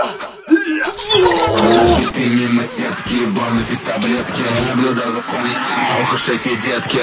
Ты мимо сетки, ебаный пить таблетки. Наблюдал за слонями, ох уж эти детки.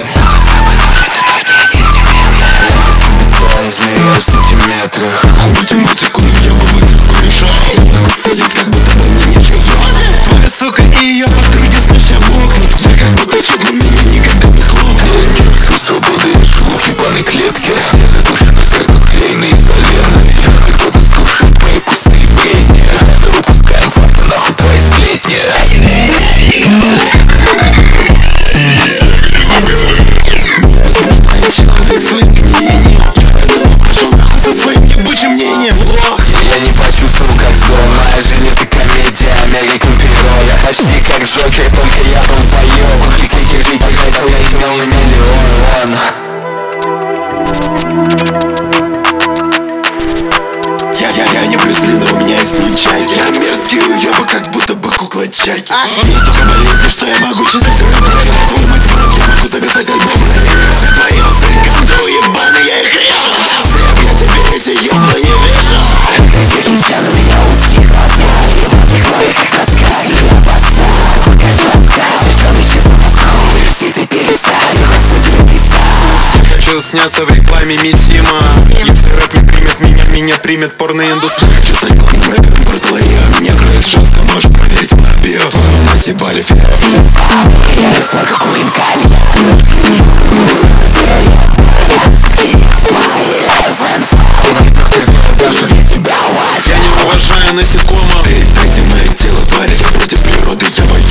Змею в сантиметрах. Будем музыку, но я бы выпил порешал. Ходит, как будто бы на ней живет. Твоя сука и ее подруги смеща мокнут. Я как будто чуть на меня никогда не хлопнут. Свободы я живу в ебаной клетке. Души на сердце склеенные изолентой. И кто-то слушает мои пустые бредни. Выпускаем факты, нахуй твои сплетни. Человек своим мнением. Пошел нахуй со своим ебучим мнением. Я не почувствовал, как зло. Моя жизнь это комедия, American Hero. Я почти как Джокер, только я был боёв. Клики жить, потратил я имел на миллион. Я не блюзли, но у меня есть нунчаки. Я мерзкий уёбок, как будто бы кукла Чаки. Настолько болезненно, что я могу читать рэп. Твою мать в рот, я могу записать альбом. Все твои музыканты уебаны, я их режу. Слеп, я теперь эти ёбла не вижу. Глядя на меня узкие глаза, ебать крови, как тоска. Я босса, покажи расскажи, что исчез в Москву. И ты перестань, хватит тебе пизда. Хочу сняться в рекламе Мисима. Если рэп не примет меня, меня примет порноиндустрия. Хочу стать главным рэпером Порталайя. Меня кроет жестко, можешь проверить мое био. Твою мать ебали все. Я росла как у Инкани. Я не уважаю насекомых. Ты дайте мое тело, творишь против природы, я воюю.